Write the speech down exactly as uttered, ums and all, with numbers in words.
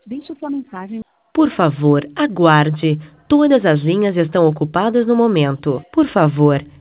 Deixe sua mensagem. Por favor, aguarde. Todas as linhas estão ocupadas no momento. Por favor,